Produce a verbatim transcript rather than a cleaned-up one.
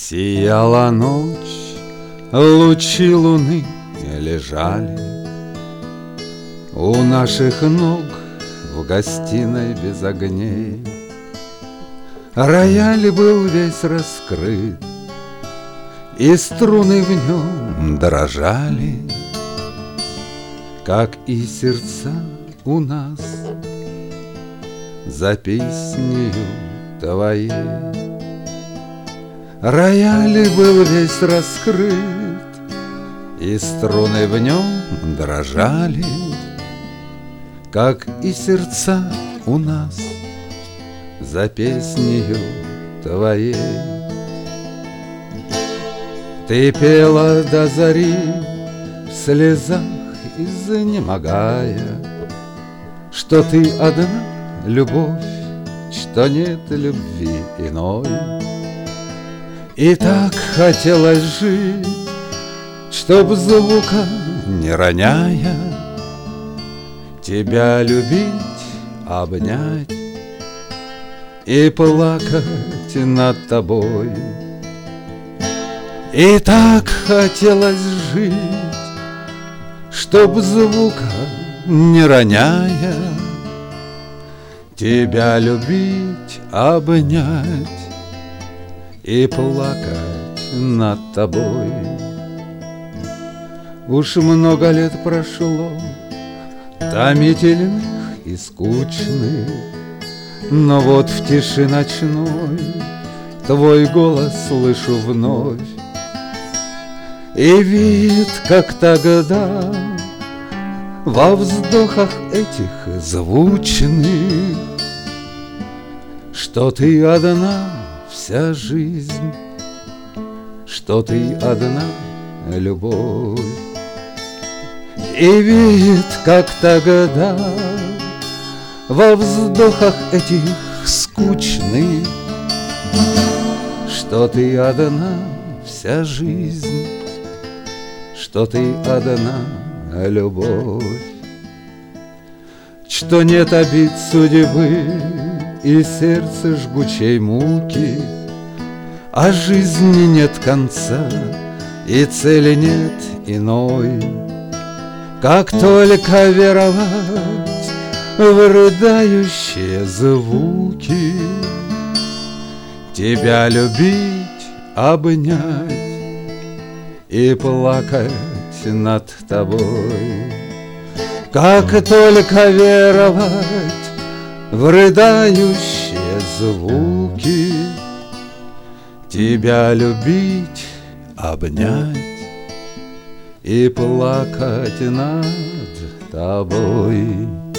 Сияла ночь, лучи луны лежали у наших ног в гостиной без огней. Рояль был весь раскрыт, и струны в нем дрожали, как и сердца у нас за песнею твоей. Рояль был весь раскрыт, и струны в нем дрожали, как и сердца у нас за песнею твоей. Ты пела до зари, в слезах изнемогая, что ты одна любовь, что нет любви иной. И так хотелось жить, чтоб звука не роняя, тебя любить, обнять и плакать над тобой. И так хотелось жить, чтоб звука не роняя, тебя любить, обнять и плакать над тобой. Уж много лет прошло, томительных и скучных, но вот в тиши ночной твой голос слышу вновь. И вид, как тогда, во вздохах этих звучных, что ты одна вся жизнь, что ты одна любовь. И вид, как тогда, во вздохах этих скучных, что ты одна вся жизнь, что ты одна любовь. Что нет обид судьбы и сердце жгучей муки, а жизни нет конца и цели нет иной, как только веровать в рыдающие звуки, тебя любить, обнять и плакать над тобой. Как только веровать в рыдающие звуки, тебя любить, обнять и плакать над тобой.